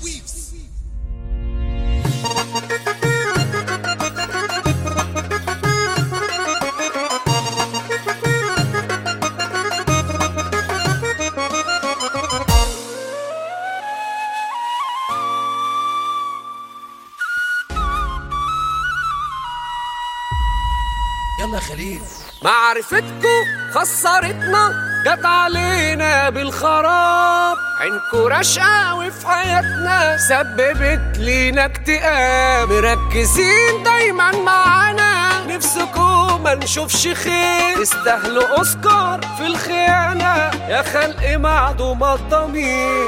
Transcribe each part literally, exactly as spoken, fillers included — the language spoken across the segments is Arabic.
يلا يا خليل. معرفتكو خسرتنا، جت علينا بالخراب، عينكو رشقة وفي حياتنا سببت لينا اكتئاب. مركزين دايما معانا، نفسكو ما نشوفش خير، تستاهلوا اوسكار في الخيانة يا خلق معدوم الضمير.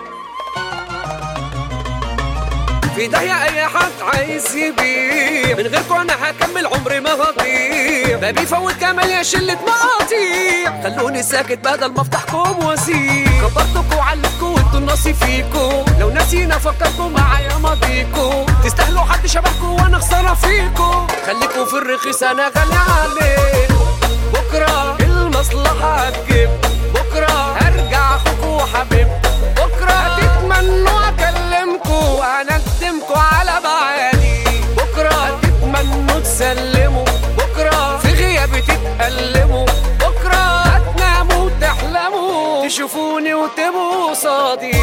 في داهية أي حد عايز يبيع، من غيركم أنا هكمل عمري ما هضيع، ما بيفوت كمال يا شلة مقاطيع، خلوني ساكت بدل ما افتحكم واسيع. كبرتكوا وعلتكوا وانتوا النصيب فيكوا، لو ناسينا فكركوا معايا ماضيكوا، تستاهلوا حد شبهكوا وأنا خسارة فيكوا، خليكوا في الرخيص أنا غالي عليكوا. بكرة المصلحة هتجيب، بكرة هرجع أخوكوا وحبيبكوا، بكرة هتتمنوا أكلمكوا أنا أقدمكوا على بعادي، بكرة هتتمنوا تسلموا، بكرة في غيابي تتألموا، بكرة هتناموا وتحلموا تشوفوني وتبقوا قصادي.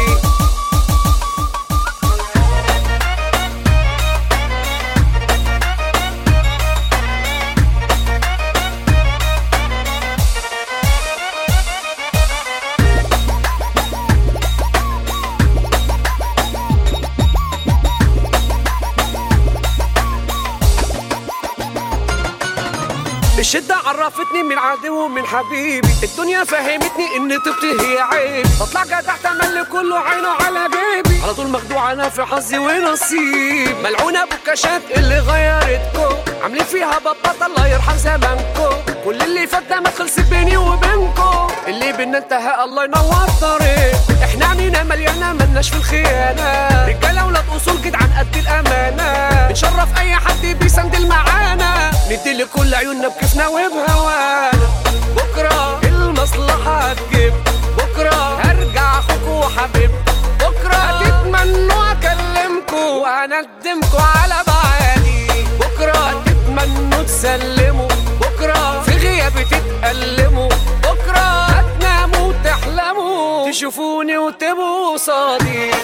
الشدة عرفتني من عدو ومن حبيبي، الدنيا فهمتني ان طيبتي هي عيب، بطلع جدع تملي كله عينه على جيبي، على طول مخدوع انا في حظي ونصيب. ملعونة بوكاشات اللي غيرتكو، عاملين فيها بطاط الله يرحم زمانكو، كل اللي فات ده ما خلص بيني وبينكو، اللي بينا انتهى الله ينور طريق. احنا عنينا مليانة ملناش في الخيانة، رجالة ولاد اصول جدعان قد الامانة، بنشرف اي حد بيسندل معانا، ندي لكل عيوننا بكيفنا وبهوانا. بكرة المصلحة هتجيب، بكرة هرجع اخوكوا وحبيبكوا، بكرة هتتمنوا اكلمكوا وانا اقدمكوا على بعادي، بكرة هتتمنوا تسلموا، بكرة في غيابي تتألموا، بكرة هتناموا وتحلموا تشوفوني وتبقوا قصادي.